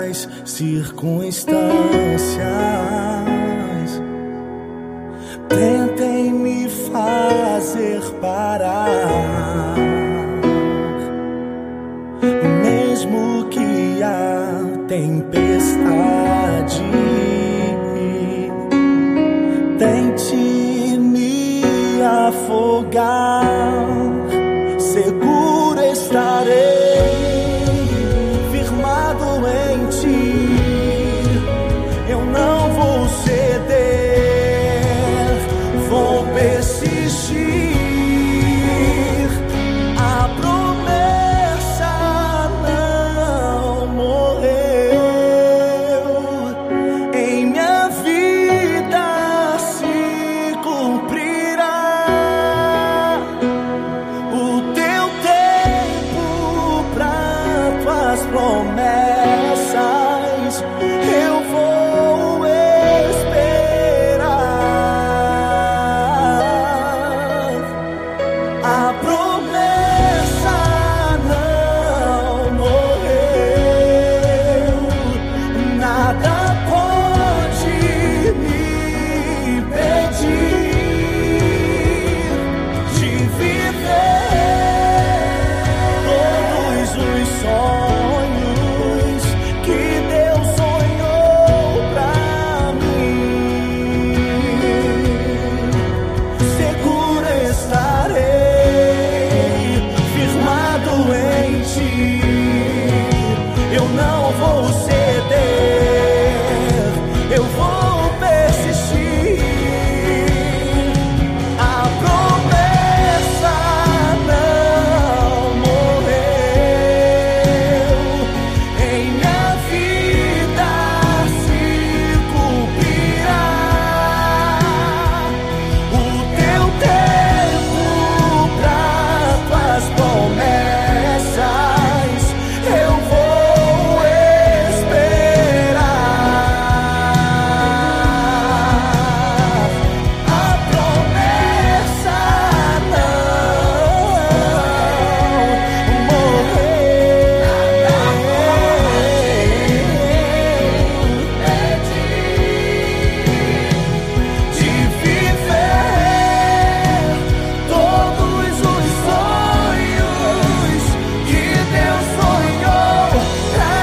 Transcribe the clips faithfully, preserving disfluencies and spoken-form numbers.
circunstâncias tentem me fazer parar, mesmo que a tempestade tente me afogar, seguro estarei firmado em ti. Eu não vou ceder, vou persistir. A promessa não morreu, em minha vida se cumprirá. O teu tempo pra tuas promessas eu vou esperar. A promessa não morreu, nada pode me impedir de viver todos os sonhos que Deus sonhou pra mim. Seguro estarei firmado em ti. Eu não vou ceder, eu vou persistir. A promessa não morreu, em minha vida se cumprirá. O teu tempo pra tuas promessas eu vou esperar. A promessa não de viver todos os sonhos que Deus sonhou pra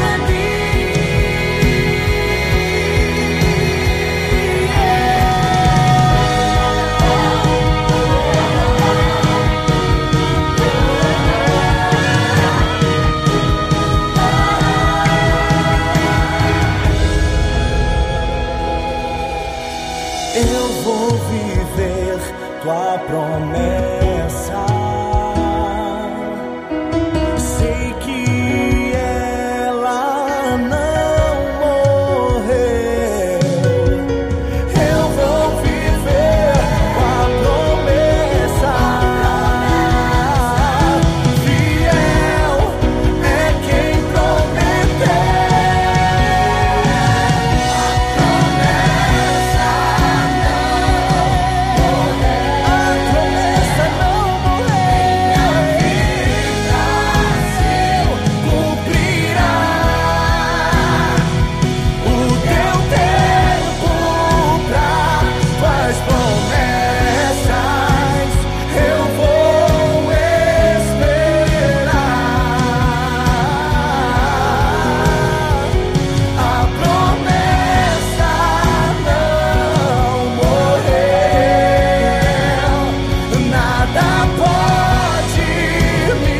eu vou viver tua promessa. Sei que ela não morreu. Eu vou viver tua promessa. Fiel é quem prometeu. A promessa não morreu, se cumprirá. O teu tempo pra tuas promessas eu vou esperar. A promessa não morreu, nada pode me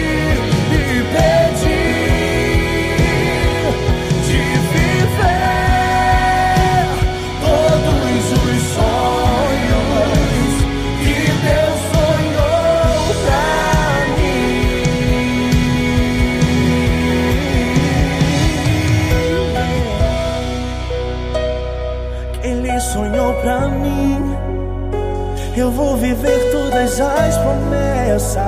impedir de viver todos os sonhos que Deus sonhou pra mim. Ele sonhou pra mim. Eu vou viver todas as promessas.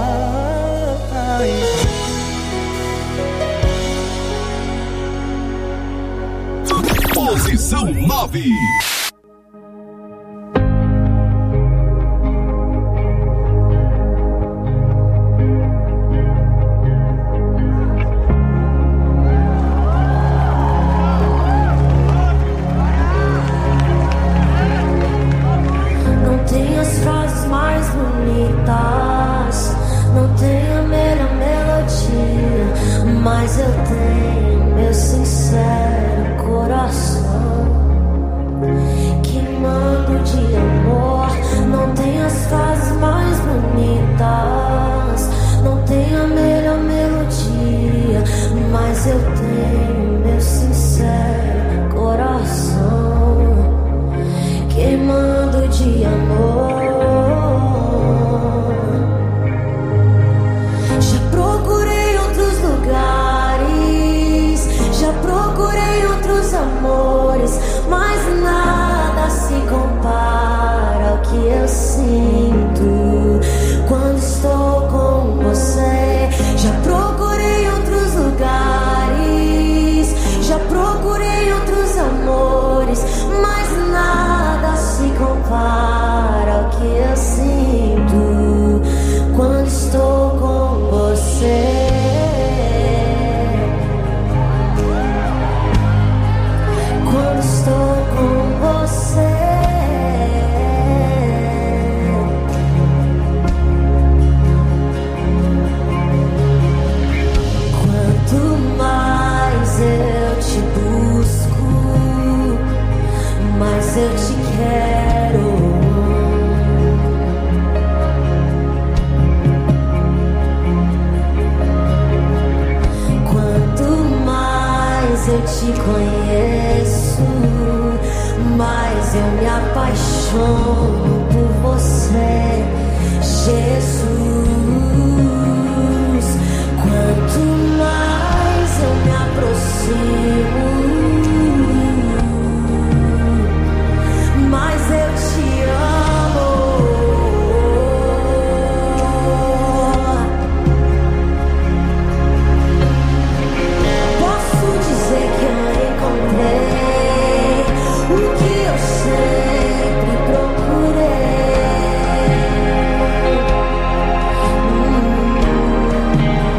Posição nove. amores, mas nada se compara ao que eu sinto quando estou com você. Já procurei outros lugares, já procurei outros amores, mas nada se compara ao que eu sinto quando estou com você. Quando estou com você. Quanto mais eu te busco, mais eu te quero. Eu te conheço, mas eu me apaixono por você, Jesus. Quanto mais eu me aproximo, mais eu te amo. O que eu sempre procurei. hum.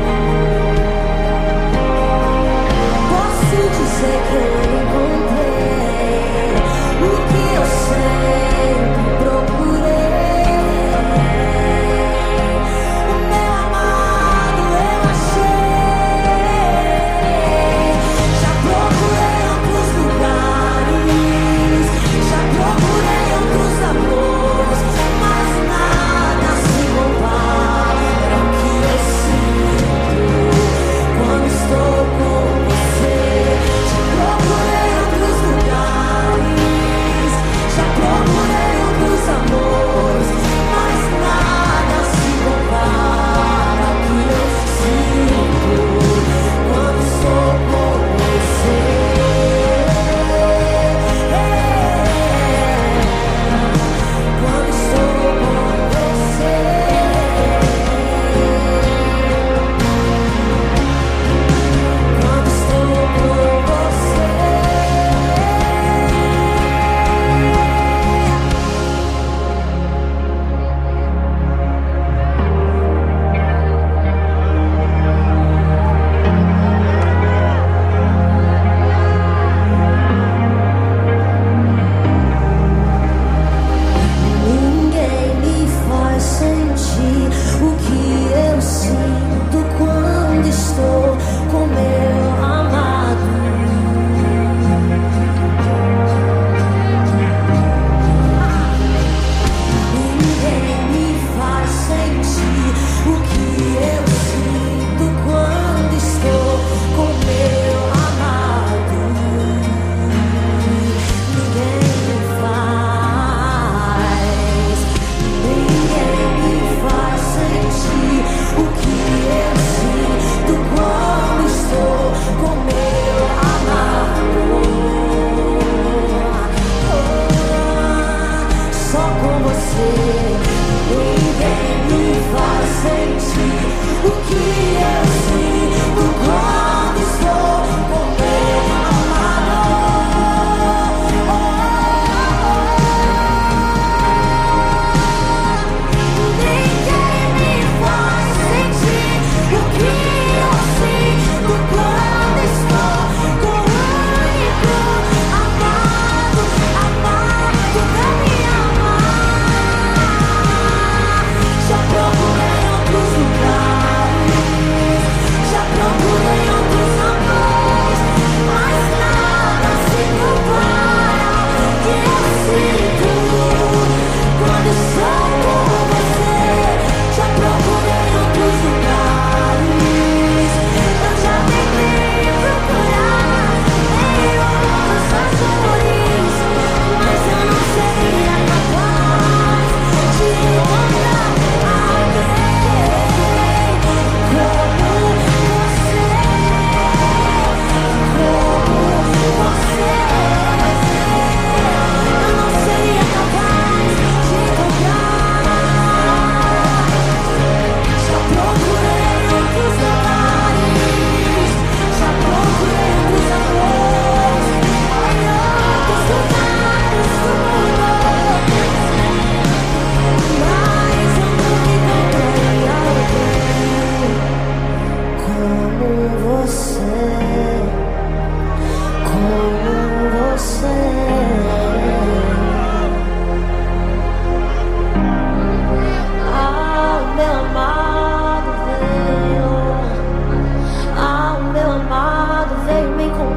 Posso dizer que eu encontrei o que eu sempre procurei. O meu amado eu achei. Já procurei outros lugares, já procurei outros amores, mas nada se compara ao que eu sinto quando estou com você. Já procurei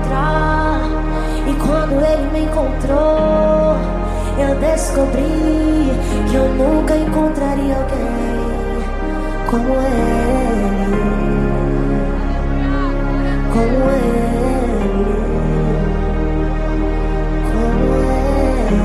encontrar. E quando ele me encontrou, eu descobri que eu nunca encontraria alguém como ele, como ele, como ele.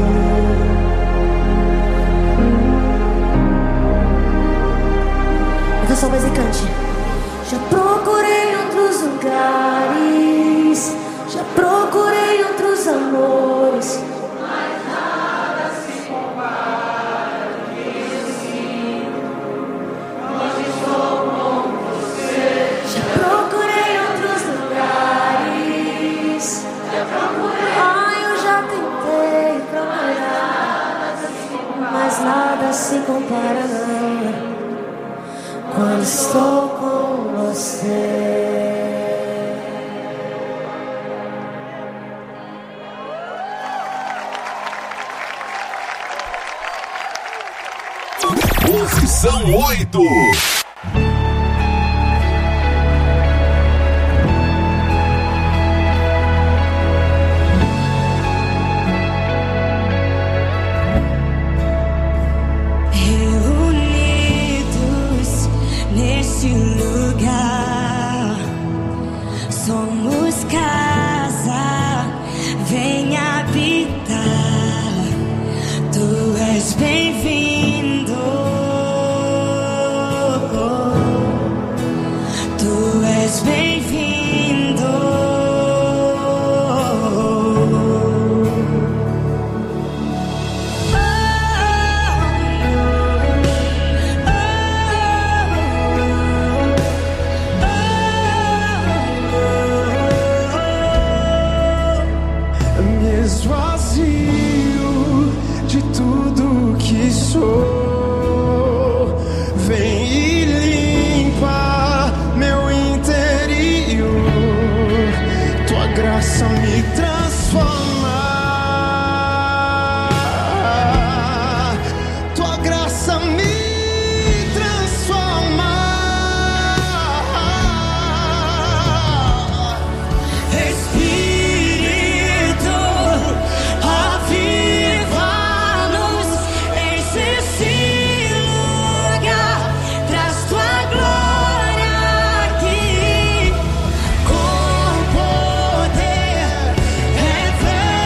Então só mais e cante. Já procurei outros lugares, já procurei outros amores, mas nada se compara assim. Hoje estou com você. Já procurei outros lugares, já procurei. Ai, eu já tentei procurar, mas nada se compara não. Quando estou com você. Posição oito. Nesse lugar somos casa, vem habitar. Tu és bem-vindo, tu és bem-vindo. Esvazio de tudo que sou, vem e limpa meu interior. Tua graça me transforma, tua graça me transforma. Espírito, aviva-nos, enche esse lugar, traz tua glória aqui, com poder, revela.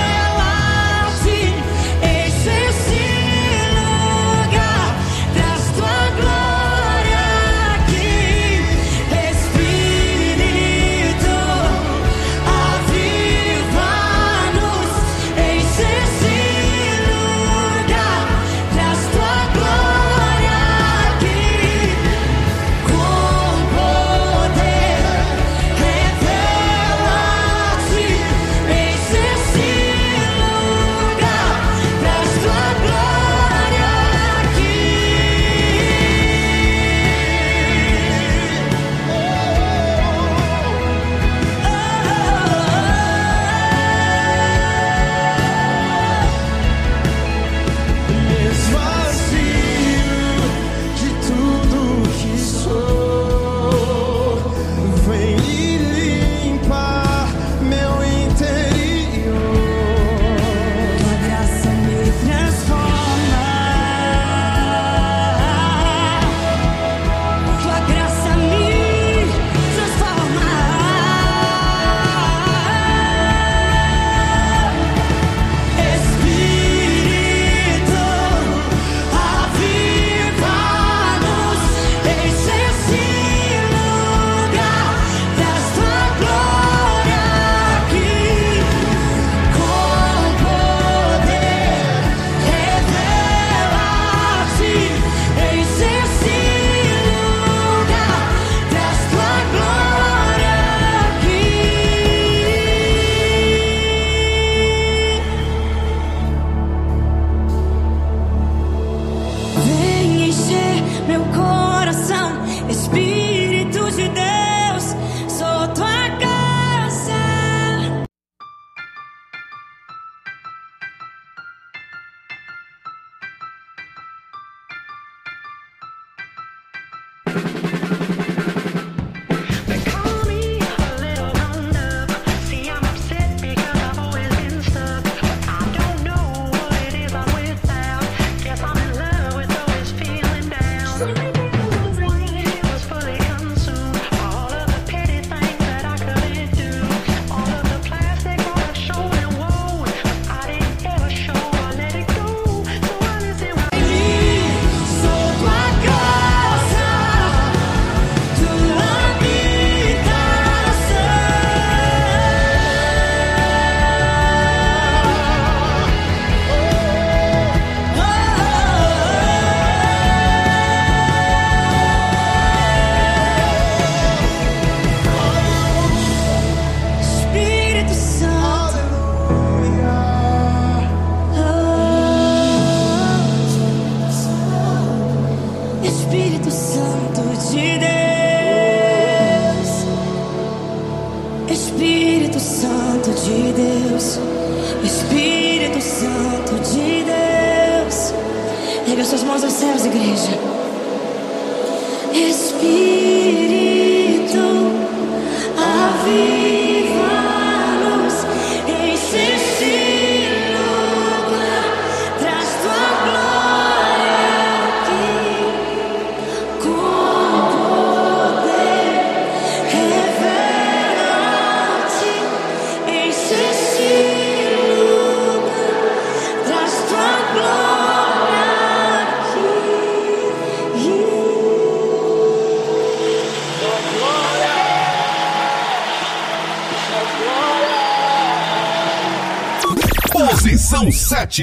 Deus, Espírito Santo de Deus. Erga suas mãos aos céus, igreja. Espírito, aviva-nos, enche-se lugar, traz tua glória aqui, com poder, revela-te, enche-se lugar, traz tua glória aqui. Posição sete.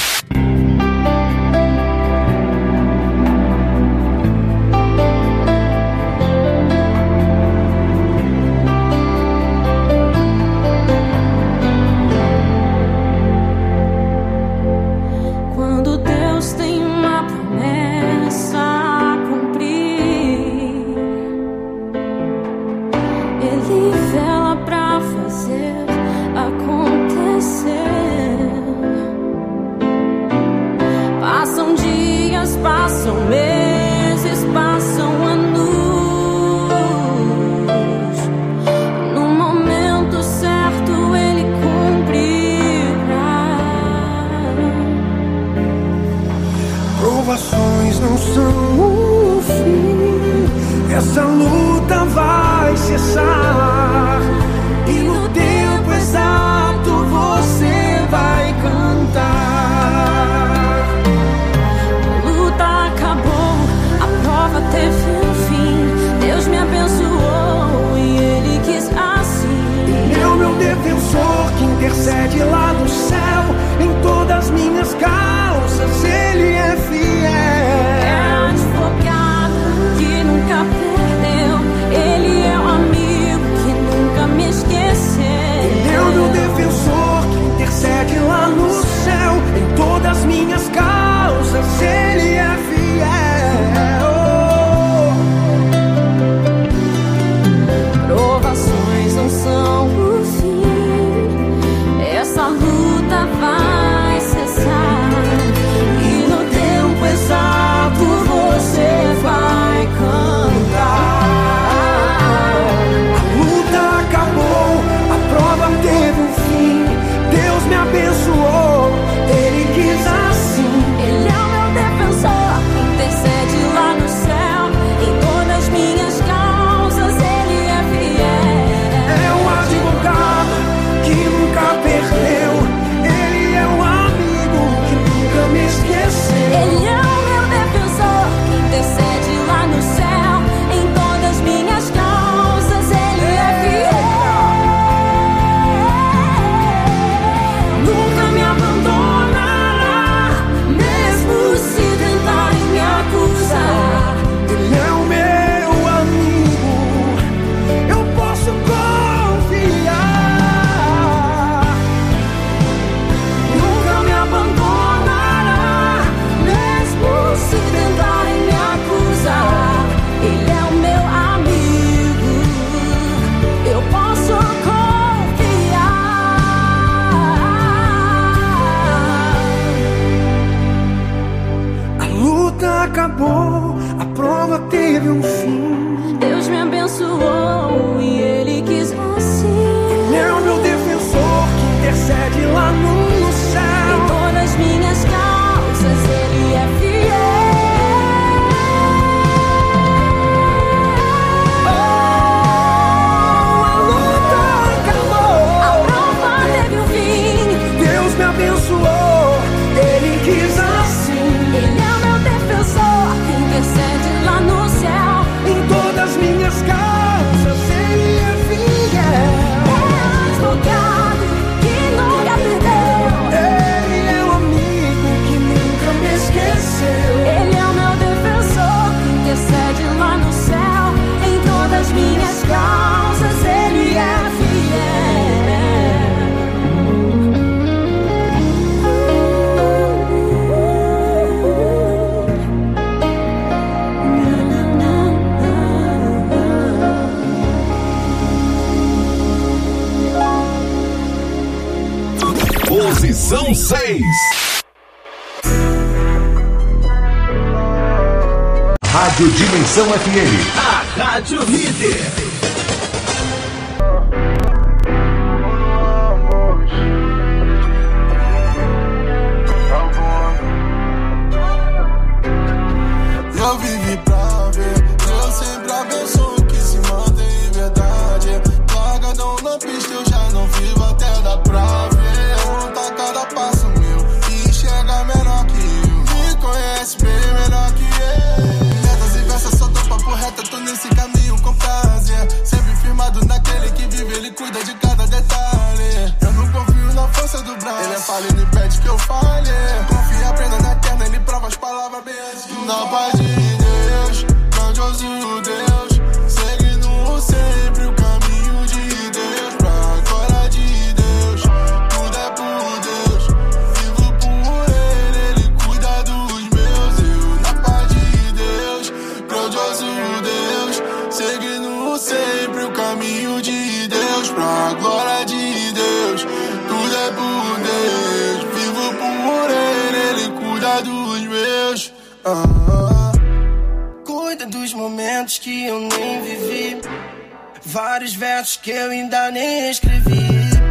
Quando Deus tem uma promessa a cumprir, Ele vela pra fazer acontecer. Passam dias, passam meses, passam anos. No momento certo Ele cumprirá. Provações não são o fim, essa luta vai cessar, e no tempo exato você vai cantar. A luta acabou, a prova teve um fim. Deus me abençoou e Ele quis assim. É o meu defensor que intercede lá do céu, em todas minhas causas Ele é fiel. É advogado que nunca perdeu, Ele é um amigo que nunca me esqueceu. É o meu defensor que intercede lá no céu, em todas minhas causas Ele é fiel. Provações não são o fim, essa luta Posição seis. Rádio Dimensão F M. A Rádio Líder. Eu vivi pra ver, Deus sempre abençoa que se mantém em verdade. Largadão na pista, eu já não vivo até dar pra ver. Conta cada passo meu e enxerga menor que eu. Me conhece bem menor que eu. Metas e versos, só tô papo reto, tô nesse caminho com prazer. Sempre firmado naquele que vive, ele cuida de cada detalhe. Eu não confio na força do braço, ele é falha e não impede que eu falhe. Confia, aprenda na eterna, ele prova as palavras bem antes de na paz de Deus, grandioso Deus, seguindo sempre o caminho de Deus, pra glória de Deus, tudo é por Deus, vivo por Ele, Ele cuida dos meus, eu na paz de Deus, grandioso Deus, seguindo sempre o caminho de Deus, pra glória de Deus, tudo é por Deus, vivo por Ele, Ele cuida dos meus. Ah, cuida dos momentos que eu nem vivi, vários versos que eu ainda nem escrevi,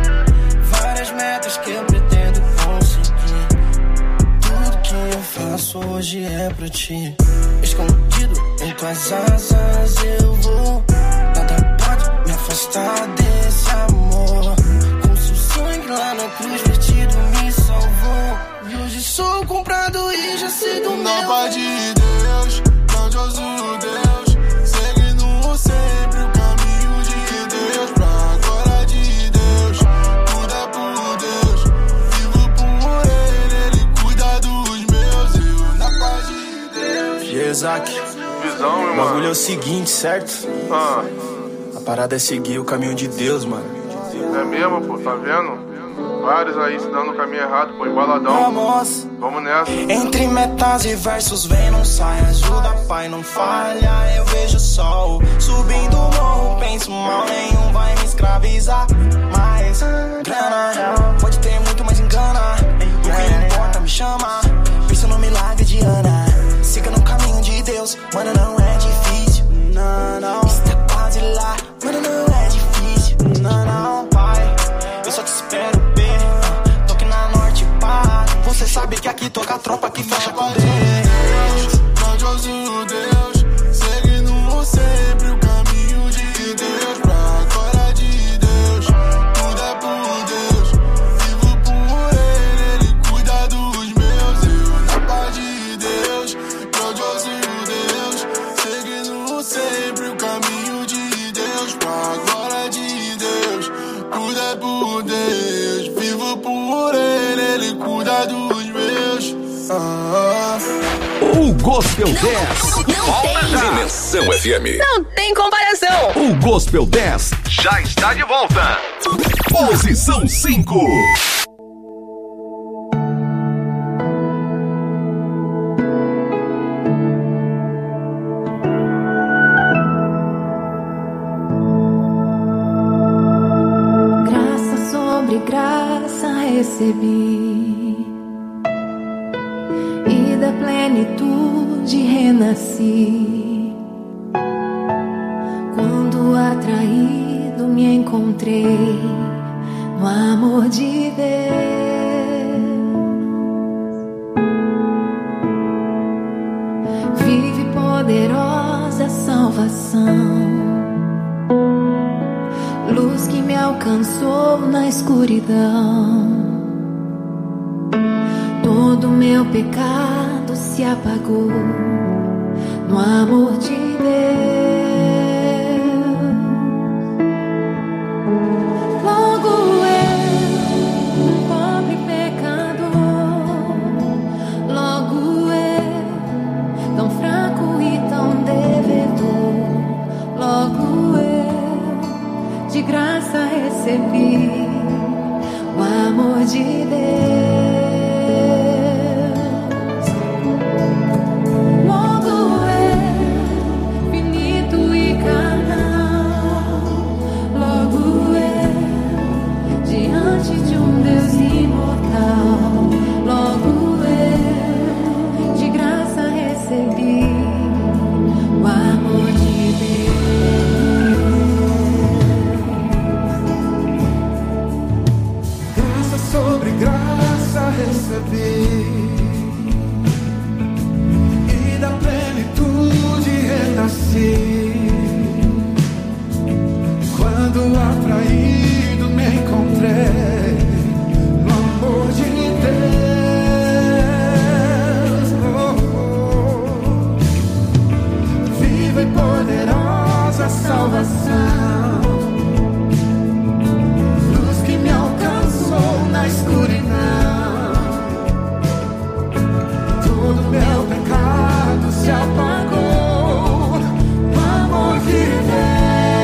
várias metas que eu pretendo conseguir. Tudo que eu faço hoje é pra ti. Escondido em tuas asas eu vou, nada pode me afastar desse amor. Com seu sangue lá na cruz vertido me salvou, e hoje sou comprado e já sei do meu. Na paz de Deus, grandioso Deus, seguindo sempre o caminho de Deus, pra glória de Deus, tudo é por Deus, vivo por Ele, Ele cuida dos meus, eu na paz de Deus. E Isaac, Visão, meu o bagulho é o seguinte, certo? Ah, A parada é seguir o caminho de Deus, mano. é mesmo, pô, tá vendo? Vários aí se dando o caminho errado, pô, embaladão. Vamos! Vamos nessa. Entre metas e versos, vem, não sai, ajuda, pai, não falha. Eu vejo o sol subindo o morro, penso mal, nenhum vai me escravizar. Mas grana pode ter muito, mas engana. O que importa me chama, pensa no milagre de Ana. Siga no caminho de Deus, mano, não é difícil. Não, não, está quase lá, mano, não é difícil. Não, não, pai, eu só te espero, B. Toque na norte, pá. Você sabe que aqui toca a tropa que fecha com Deus. Grandioso Deus, seguindo sempre o caminho de Deus, pra glória de Deus, tudo é por Deus, vivo por Ele, Ele cuida dos meus, eu na paz de Deus, grandioso Deus, seguindo sempre o caminho de Deus, pra glória de Deus, tudo é por Deus, vivo por Ele, Ele cuida dos meus. Ah. O Gospel dez. Volta já. Dimensão F M. Não tem comparação. O Gospel dez Já está de volta. Posição cinco. Graça sobre graça recebi, e da plenitude renasci. Quando atraído me encontrei no amor de Deus. Vive poderosa salvação, luz que me alcançou na escuridão. Todo meu pecado se apagou no amor de Deus. Logo eu, um pobre pecador, logo eu, tão fraco e tão devedor, logo eu, de graça recebi o amor de Deus. Diante diante de um Deus imortal. Logo eu, de graça recebi o amor de Deus. Graça sobre graça recebi, e da plenitude renasci. Quando atraído me encontrei no amor de Deus. Oh, oh. Viva e poderosa salvação, luz que me alcançou na escuridão. Todo meu pecado se apagou no amor de Deus.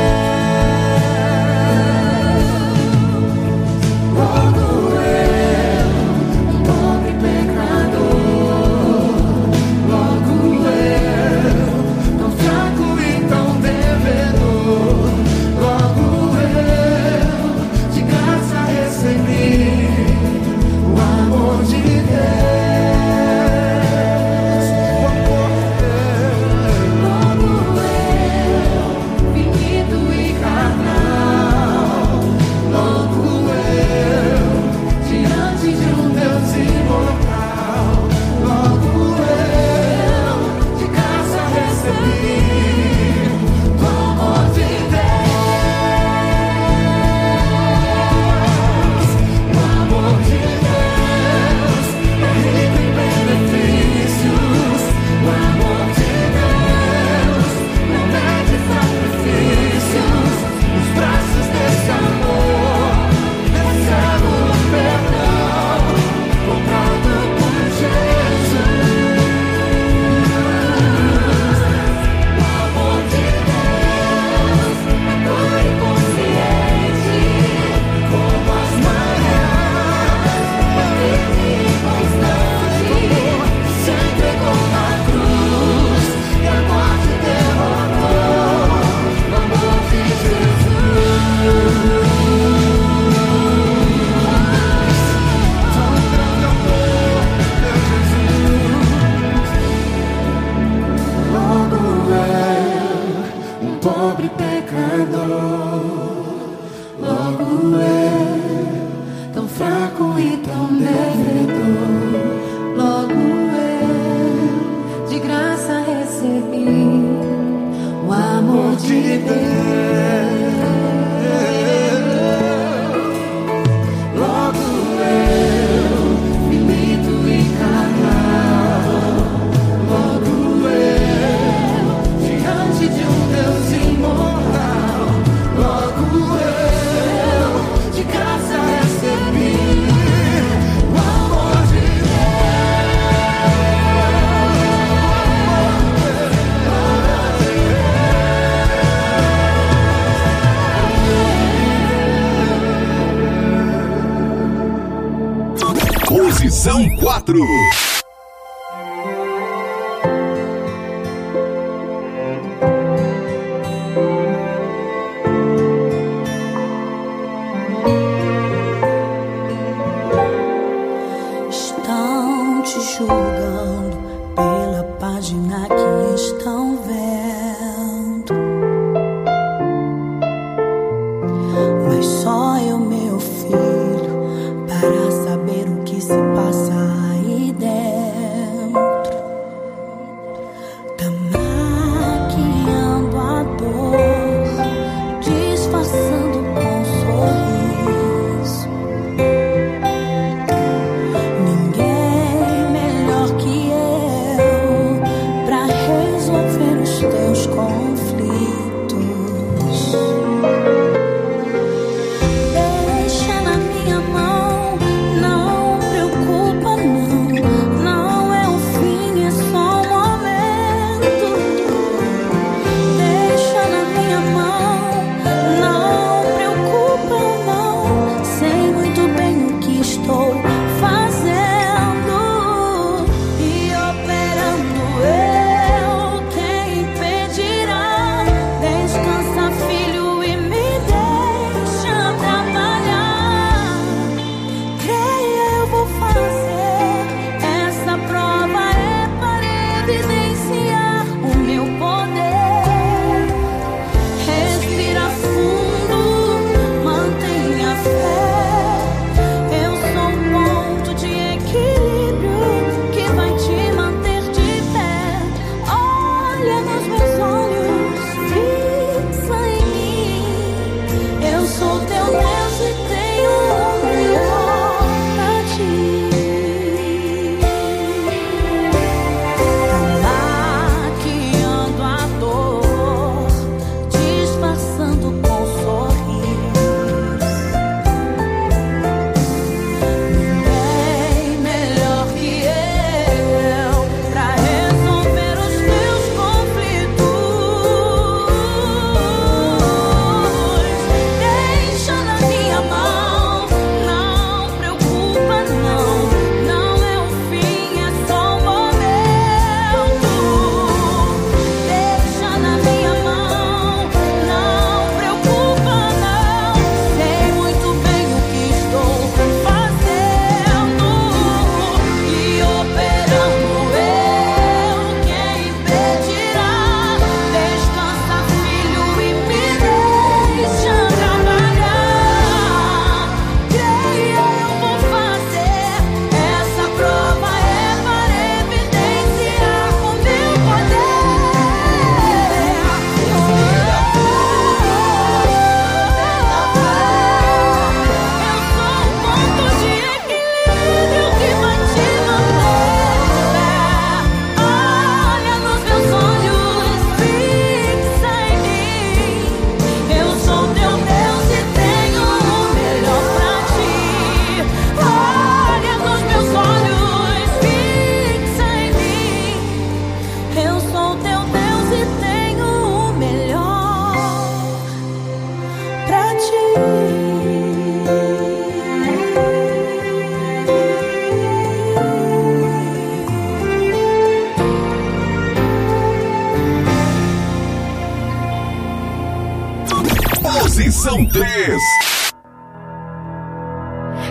Posição quatro. Estão te julgando pela página que estão vendo, mas só eu, meu filho, para saber o que se passa aí dentro. Tá maquiando a dor, disfarçando com um sorriso. Ninguém melhor que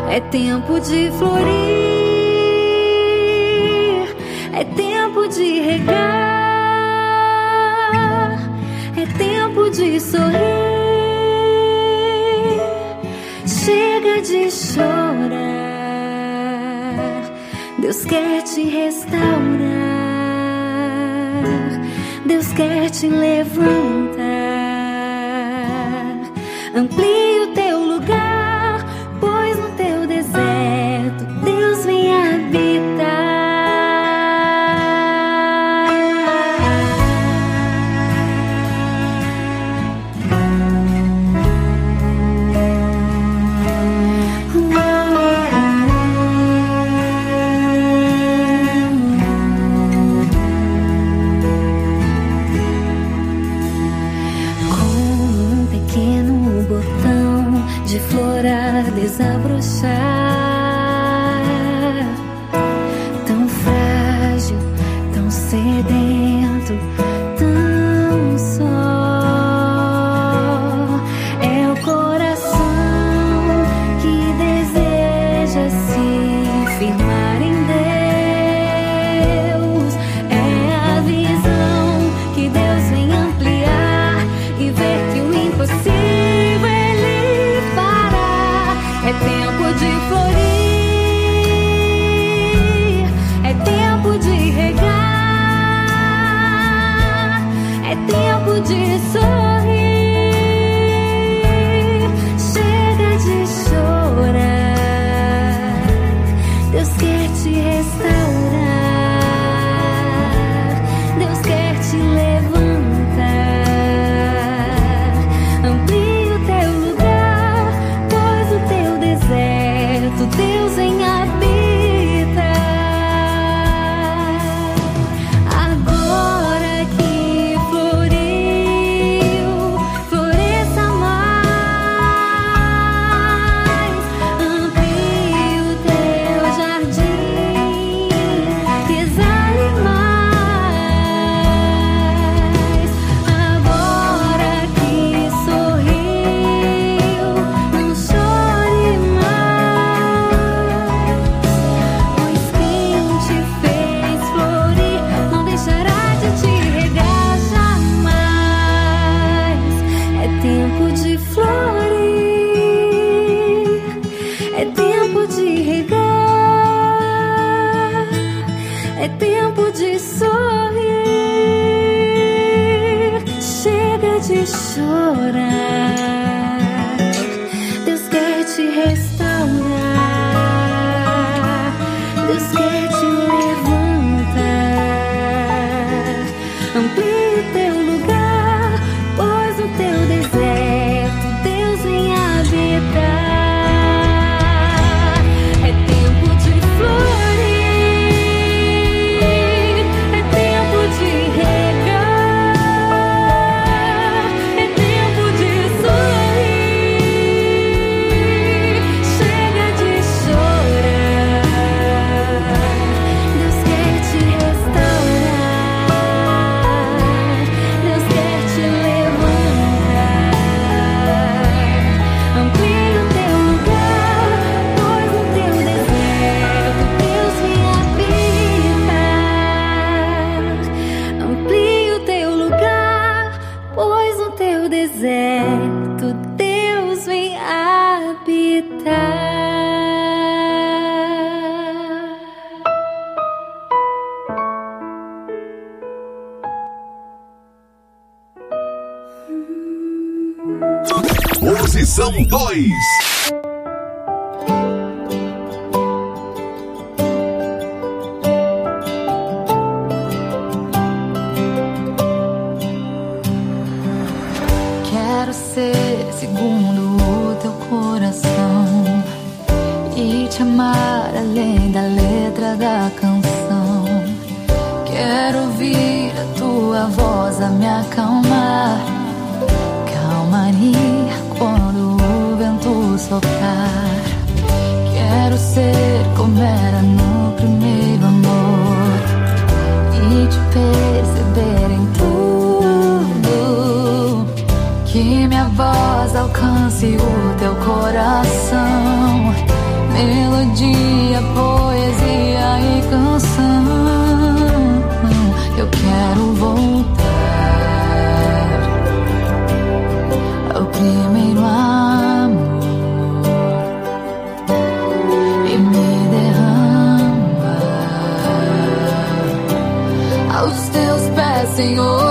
É tempo de florir, é tempo de regar, é tempo de sorrir. Chega de chorar, Deus quer te restaurar, Deus quer te levantar. Amplie o teu lugar, pois no teu deserto Deus vem habitar. Desabrochar, tão frágil, tão sedento, tão só. É o coração que deseja se firmar em Deus. É a visão que Deus vem ampliar e ver que o impossível é tempo de florir, é tempo de regar, é tempo de sorrir. Chega de chorar, Deus quer te restaurar, Deus quer te levantar. Amplie o teu lugar, pois o teu deserto Deus vem habitar. Agora que floriu, floresça mais. Amplie o teu jardim, exale mais. Agora que sorriu, não chore mais, pois quem te fez florir não deixará de te regar jamais. É tempo de florir, é tempo de regar, é tempo de sorrir. Chega de chorar, Deus quer te restaurar, Deus quer te levantar. Amplie o teu lugar, pois no teu deserto Deus vem habitar. É tempo de florir, é tempo de regar, é tempo de sorrir. Chega de chorar, Deus quer te restaurar, Deus quer te levantar. Amplie o teu lugar, pois no teu deserto Deus vem habitar. Amplie o teu lugar, pois no teu deserto Deus vem habitar. Posição dois. Quero ser segundo o teu coração e te amar além da letra da canção. Quero ouvir a tua voz a me acalmar, calmaria quando o vento soprar. Quero ser como era no primeiro amor e te perceber em tudo. Que minha voz alcance o teu coração, melodia, poesia e canção. Eu quero voltar ao primeiro amor e me derramar aos teus pés, Senhor.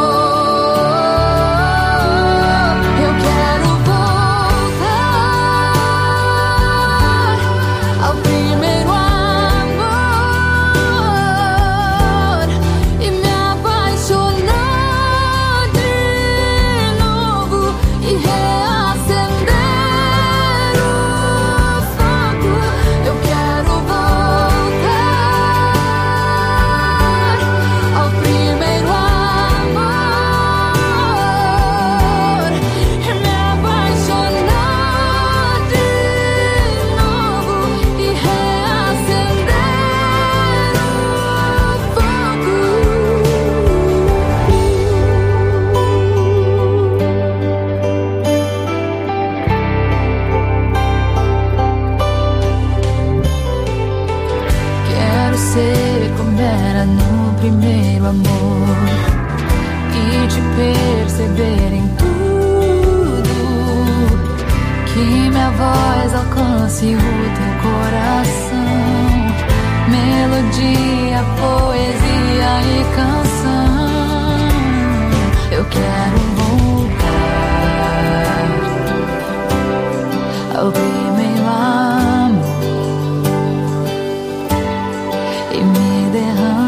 Primeiro amor e te perceber em tudo, que minha voz alcance o teu coração, melodia, poesia e canção. Eu quero voltar ao primeiro amor e me derramar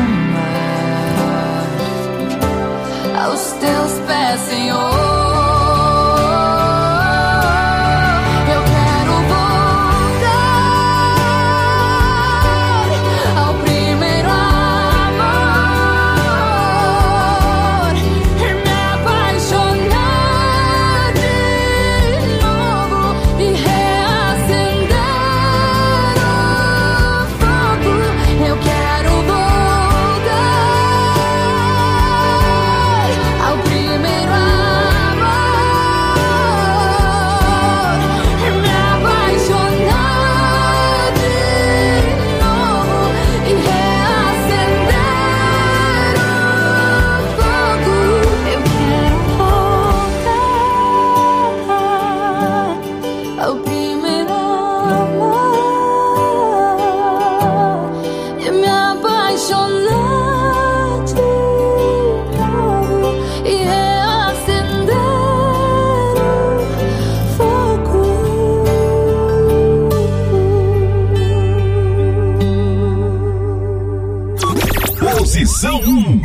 aos teus pés, Senhor. Eu quero voltar ao primeiro amor e me apaixonar de novo e reacender o fogo. Eu quero ao primeiro amor e me apaixonar de novo e reacender o fogo. Eu quero voltar ao primeiro amor e me apaixonar de e reacender o fogo. Posição um.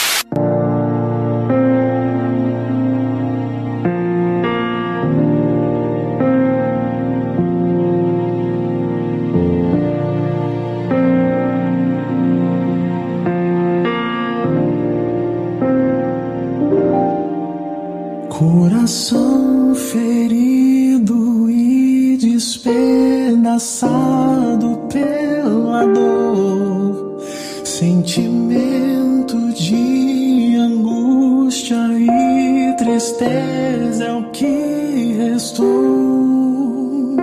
Coração ferido e despedaçado pela dor, sentimento de angústia e tristeza é o que restou.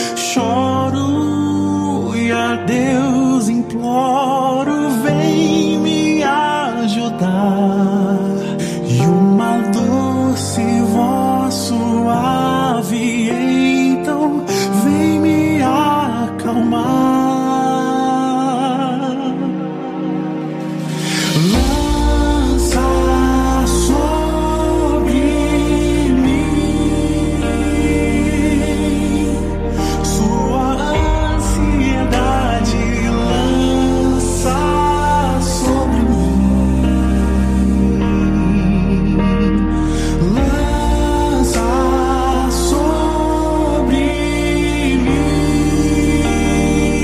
Choro e a Deus imploro, vem me ajudar. E uma doce voz suave, então vem me acalmar. Lança sobre mim sua ansiedade, lança sobre mim, lança sobre mim.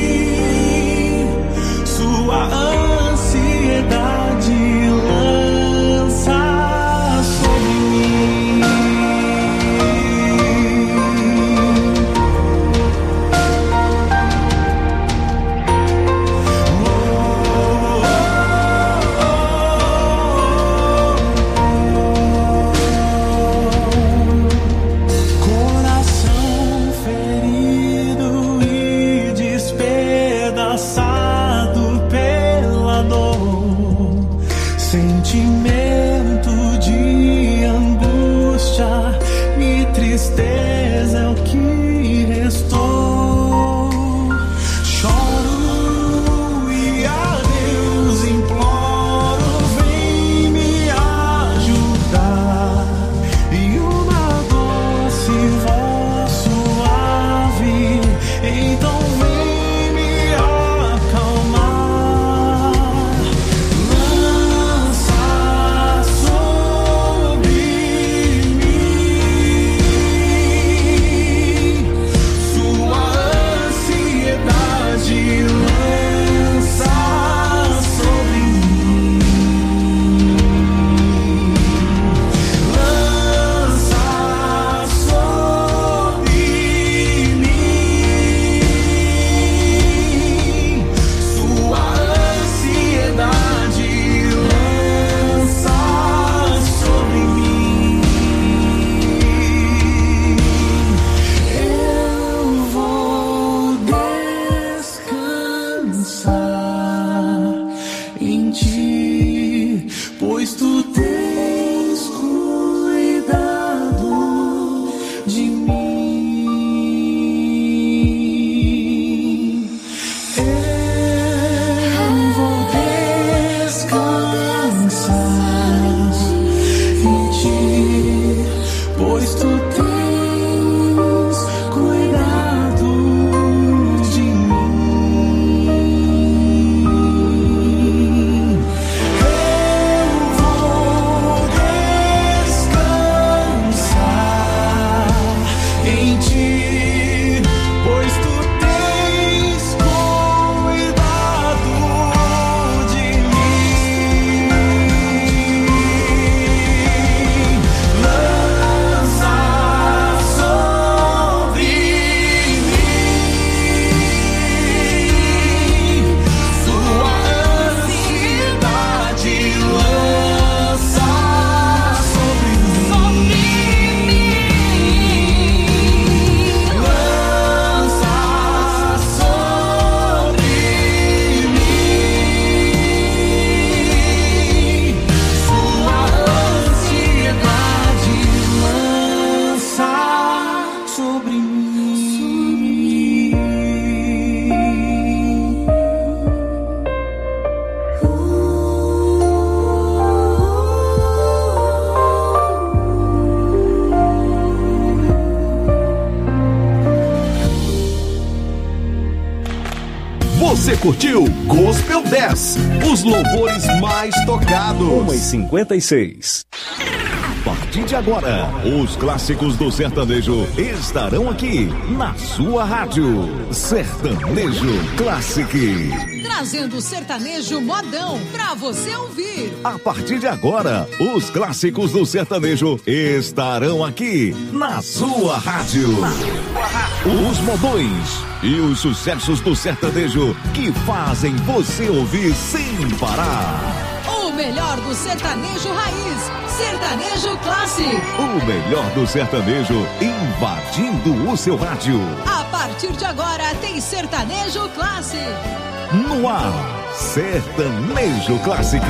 Você curtiu Gospel dez, os louvores mais tocados. uma e cinquenta e seis. A partir de agora, os clássicos do sertanejo estarão aqui na sua rádio. Sertanejo Classic. Trazendo o sertanejo modão pra você ouvir. A partir de agora, os clássicos do sertanejo estarão aqui na sua rádio. Os modões e os sucessos do sertanejo que fazem você ouvir sem parar. O melhor do sertanejo raiz, sertanejo Classic. O melhor do sertanejo invadindo o seu rádio. A partir de agora tem sertanejo Classic. No ar, Sertanejo Classic.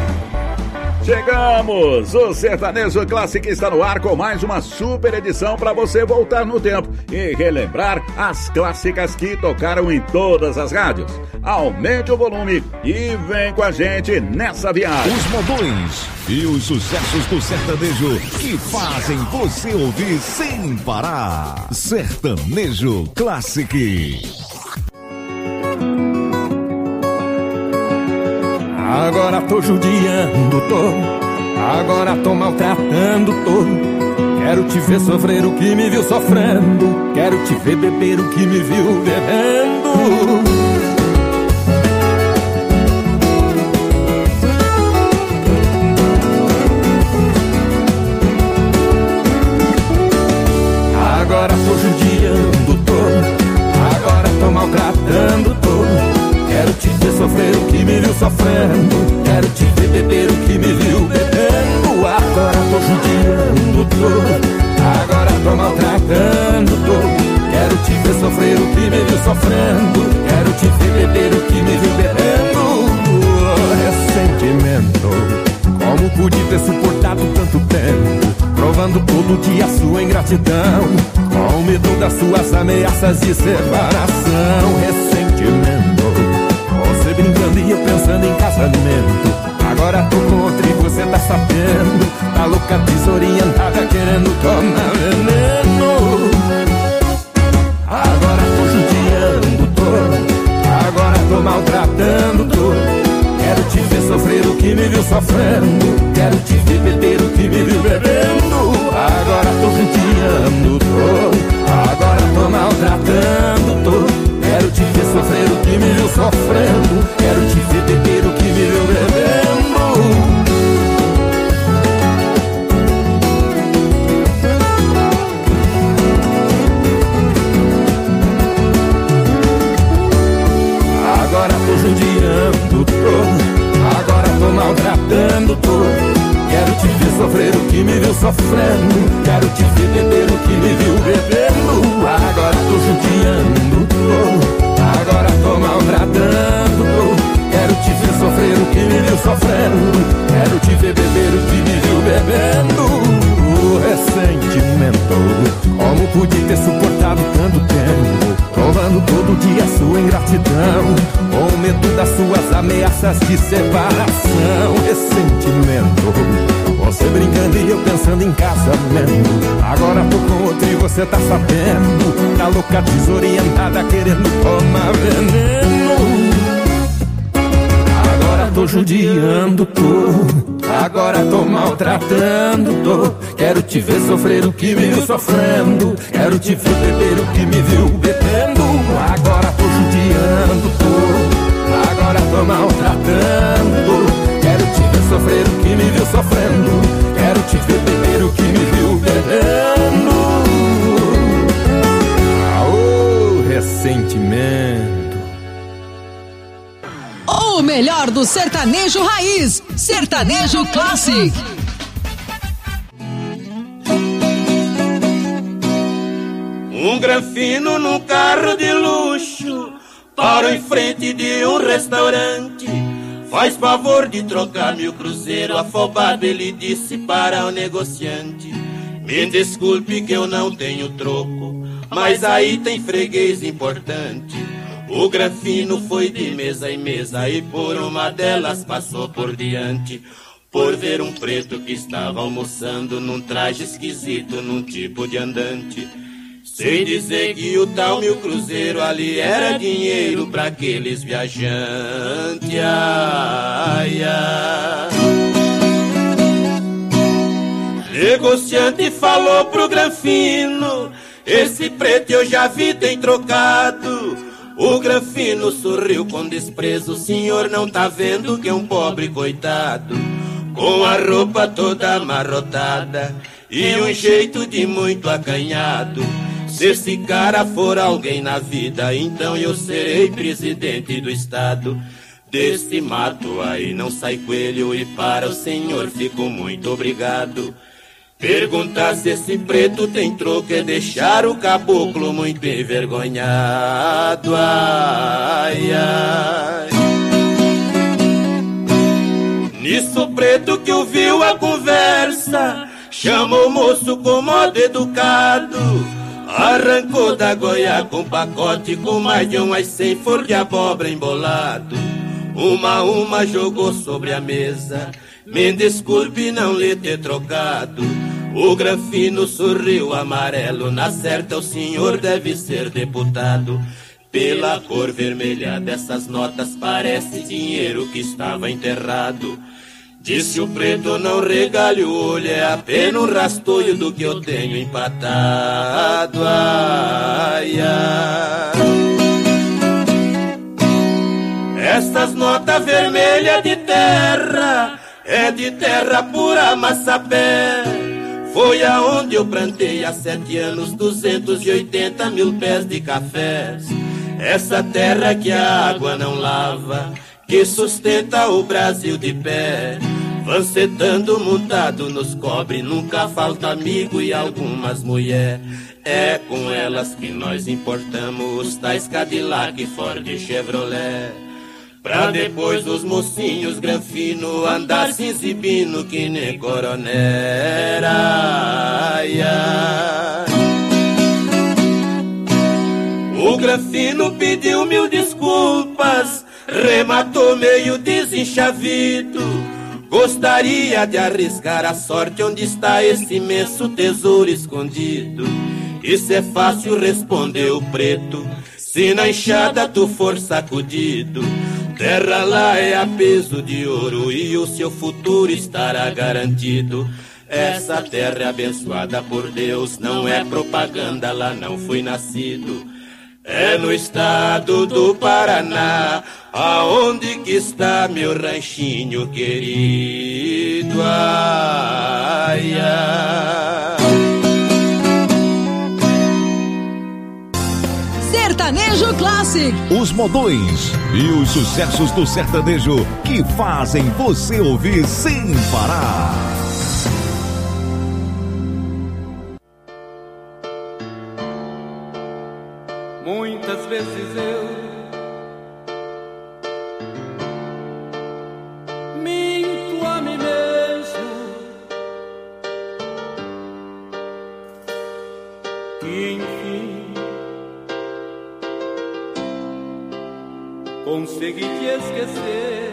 Chegamos! O Sertanejo Classic está no ar com mais uma super edição para você voltar no tempo e relembrar as clássicas que tocaram em todas as rádios. Aumente o volume e vem com a gente nessa viagem. Os modões e os sucessos do sertanejo que fazem você ouvir sem parar. Sertanejo Classic. Agora tô judiando, tô. Agora tô maltratando, tô. Quero te ver sofrer o que me viu sofrendo. Quero te ver beber o que me viu bebendo. Agora tô judiando, tô. Agora tô maltratando, tô. Quero te ver sofrer o que me viu sofrendo. Quero te ver beber o que me viu bebendo. Agora tô judiando, tô. Agora tô maltratando, tô. Quero te ver sofrer o que me viu sofrendo. Quero te ver beber o que me viu bebendo. Ressentimento, como pude ter suportado tanto tempo, provando todo dia sua ingratidão, com medo das suas ameaças de separação. Ressentimento, você brincando e eu pensando em casamento. Agora tô contra e você tá sabendo. Tá louca, desorientada, querendo tomar veneno. Agora tô judiando, tô. Agora tô maltratando, tô. Quero te ver sofrer o que me viu sofrendo. Quero te ver beber o que me viu bebendo. Agora tô judiando, tô. Agora tô maltratando, tô. Quero te ver sofrer o que me viu sofrendo. Quero te ver beber o que me viu bebendo. Agora tô judiando, tô. Agora tô maltratando, tô. Quero te ver sofrer o que me viu sofrendo. Quero te ver beber o que me viu bebendo. Agora tô judiando, tô. Agora tô maltratando, tô. Quero te ver sofrer o que me viu sofrendo. Quero te ver beber o que me viu bebendo. Ressentimento, como pude ter suportado tanto tempo, provando todo dia sua ingratidão, com medo das suas ameaças de separação. Ressentimento, você brincando e eu pensando em casamento. Agora tô com outro e você tá sabendo. Tá louca, desorientada, querendo tomar veneno. Agora tô judiando, tô. Agora tô maltratando, tô. Quero te ver sofrer o que me viu sofrendo. Quero te ver beber o que me viu bebendo. Agora tô judiando, tô. Agora tô maltratando, tô. Quero te ver sofrer o que me viu sofrendo. Quero te ver beber o que me viu bebendo. Aô, ressentimento. O melhor do sertanejo raiz, sertanejo Classic. Um granfino num carro de luxo parou em frente de um restaurante. Faz favor de trocar meu cruzeiro. Afobado ele disse para o negociante: me desculpe que eu não tenho troco, mas aí tem freguês importante. O granfino foi de mesa em mesa e por uma delas passou por diante, por ver um preto que estava almoçando num traje esquisito, num tipo de andante. Sei dizer que o tal mil cruzeiro ali era dinheiro pra aqueles viajantes. Ai, ai. Negociante falou pro Granfino: esse preto eu já vi, tem trocado. O Granfino sorriu com desprezo: o senhor não tá vendo que é um pobre coitado, com a roupa toda amarrotada e um jeito de muito acanhado. Se esse cara for alguém na vida, então eu serei presidente do estado. Desse mato aí não sai coelho, e para o senhor fico muito obrigado. Perguntar se esse preto tem troco é deixar o caboclo muito envergonhado. Ai, ai. Nisso o preto que ouviu a conversa chamou o moço com modo educado, arrancou da goia com pacote com mais de umas cem flor de abóbora embolado. Uma a uma jogou sobre a mesa: me desculpe não lhe ter trocado. O Granfino sorriu amarelo: na certa o senhor deve ser deputado. Pela cor vermelha dessas notas parece dinheiro que estava enterrado. Disse o preto: não regale o olho, é apenas um rastolho do que eu tenho empatado. Ai, ai. Essas notas vermelhas de terra é de terra pura massapé. Foi aonde eu plantei há sete anos duzentos e oitenta mil pés de cafés. Essa terra que a água não lava, que sustenta o Brasil de pé. Vancetando montado nos cobre, nunca falta amigo e algumas mulher. É com elas que nós importamos os tais Cadillac, Ford e Chevrolet. Pra depois os mocinhos Granfino andar se exibindo que nem coronel. Ai, ai. O Granfino pediu mil desculpas, rematou meio desenchavido. Gostaria de arriscar a sorte onde está esse imenso tesouro escondido. Isso é fácil, respondeu o preto, se na enxada tu for sacudido. Terra lá é a peso de ouro e o seu futuro estará garantido. Essa terra é abençoada por Deus, não é propaganda, lá não fui nascido. É no estado do Paraná, aonde que está meu ranchinho querido. Ai, ai. Sertanejo Classic. Os modões e os sucessos do sertanejo que fazem você ouvir sem parar. Muitas vezes eu minto a mim mesmo que enfim consegui te esquecer.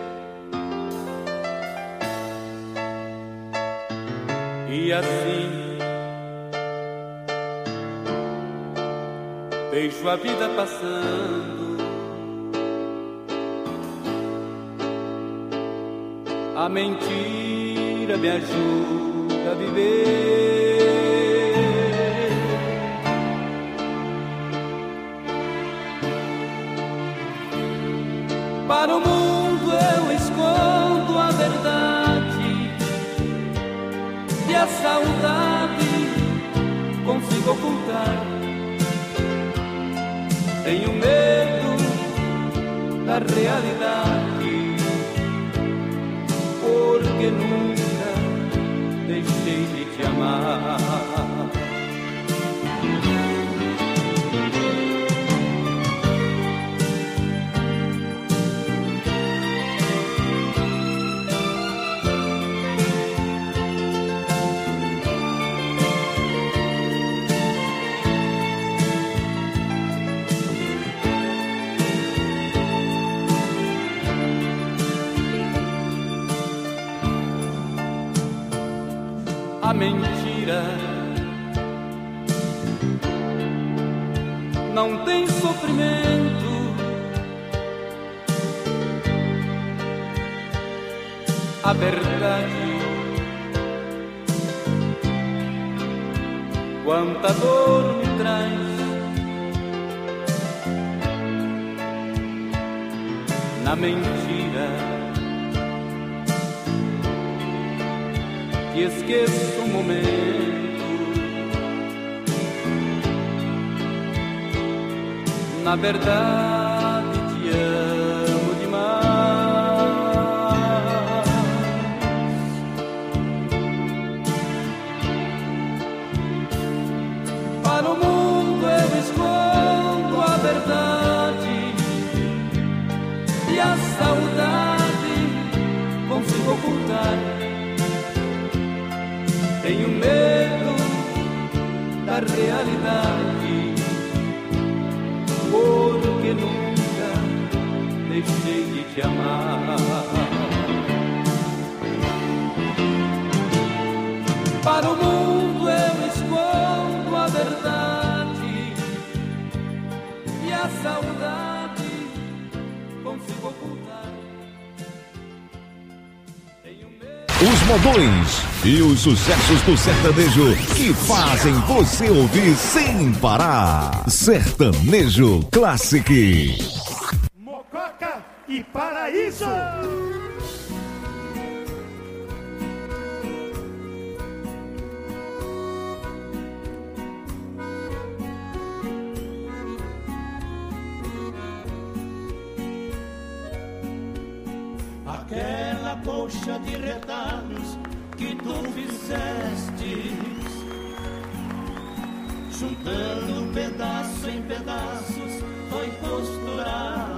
E assim deixo a vida passando, a mentira me ajuda a viver. Para o mundo eu escondo a verdade, e a saudade consigo ocultar. Tenho medo da realidade, porque nunca deixei de te amar. A mentira não tem sofrimento. A verdade, quanta dor me traz. Na mentira que esqueço o momento. Na verdade te amo demais. Para o mundo eu escondo a verdade e a saudade consigo ocultar. Tenho medo da realidade, porque nunca deixei de te amar. Para o mundo eu escondo a verdade e a saudade consigo ocultar. Os modões e os sucessos do sertanejo que fazem você ouvir sem parar. Sertanejo Classic. Mococa e Paraíso. Aquela colcha de retalhos que tu fizeste, juntando pedaço em pedaços, foi costurada.